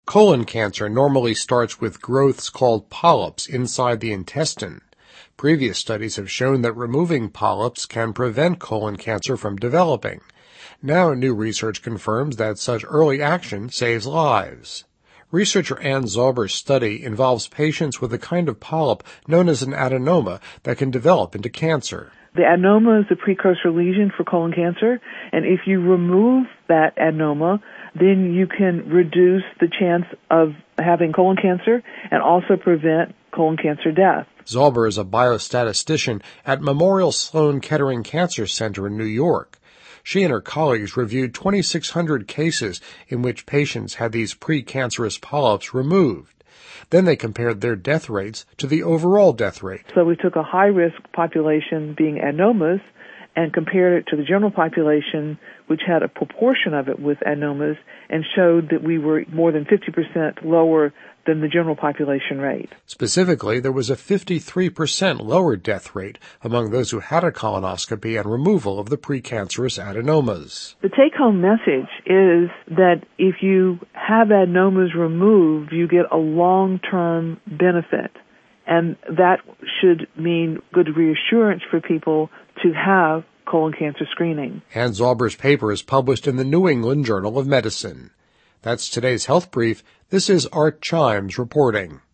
Colon cancer normally starts with growths called polyps inside the intestine. Previous studies have shown that removing polyps can prevent colon cancer from developing. Now new research confirms that such early action saves lives. Researcher Ann Zauber's study involves patients with a kind of polyp known as an adenoma that can develop into cancer. The adenoma is a precursor lesion for colon cancer, and if you remove that adenoma, then you can reduce the chance of having colon cancer and also prevent colon cancer death. Zauber is a biostatistician at Memorial Sloan Kettering Cancer Center in New York. She and her colleagues reviewed 2,600 cases in which patients had these precancerous polyps removed. Then they compared their death rates to the overall death rate. So we took a high-risk population being adenomas and compared it to the general population, which had a proportion of it with adenomas, and showed that we were more than 50% lower than the general population rate. Specifically, there was a 53% lower death rate among those who had a colonoscopy and removal of the precancerous adenomas. The take-home message is that if you have adenomas removed, you get a long-term benefit, and that should mean good reassurance for people to have colon cancer screening. Ann Zauber's paper is published in the New England Journal of Medicine. That's today's Health Brief. This is Art Chimes reporting.